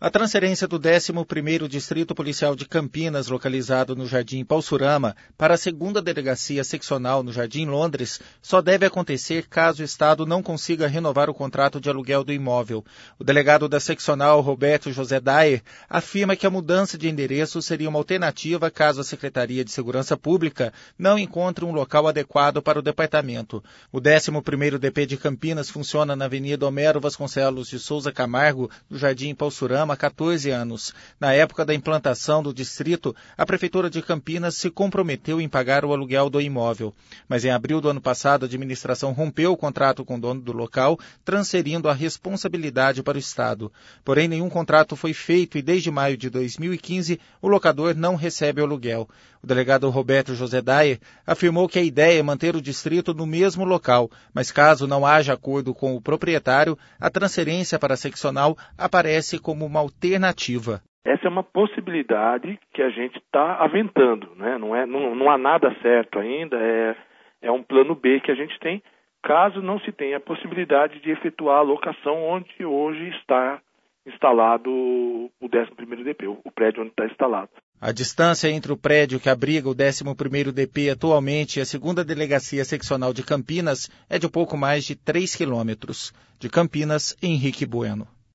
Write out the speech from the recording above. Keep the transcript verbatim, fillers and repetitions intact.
A transferência do décimo primeiro Distrito Policial de Campinas, localizado no Jardim Paulsurama, para a segunda Delegacia Seccional no Jardim Londres, só deve acontecer caso o Estado não consiga renovar o contrato de aluguel do imóvel. O delegado da seccional, Roberto José Dayer, afirma que a mudança de endereço seria uma alternativa caso a Secretaria de Segurança Pública não encontre um local adequado para o departamento. O décimo primeiro D P de Campinas funciona na Avenida Homero Vasconcelos de Souza Camargo, no Jardim Paulsurama, há quatorze anos. Na época da implantação do distrito, a Prefeitura de Campinas se comprometeu em pagar o aluguel do imóvel. Mas em abril do ano passado, a administração rompeu o contrato com o dono do local, transferindo a responsabilidade para o Estado. Porém, nenhum contrato foi feito e desde maio de dois mil e quinze, o locador não recebe o aluguel. O delegado Roberto José Dayer afirmou que a ideia é manter o distrito no mesmo local, mas caso não haja acordo com o proprietário, a transferência para a seccional aparece como uma alternativa. Essa é uma possibilidade que a gente está aventando, né? Não, é, não, não há nada certo ainda, é, é um plano B que a gente tem, caso não se tenha a possibilidade de efetuar a locação onde hoje está instalado o décimo primeiro D P, o prédio onde está instalado. A distância entre o prédio que abriga o décimo primeiro D P atualmente e a segunda Delegacia Seccional de Campinas é de pouco mais de três quilômetros. De Campinas, Henrique Bueno.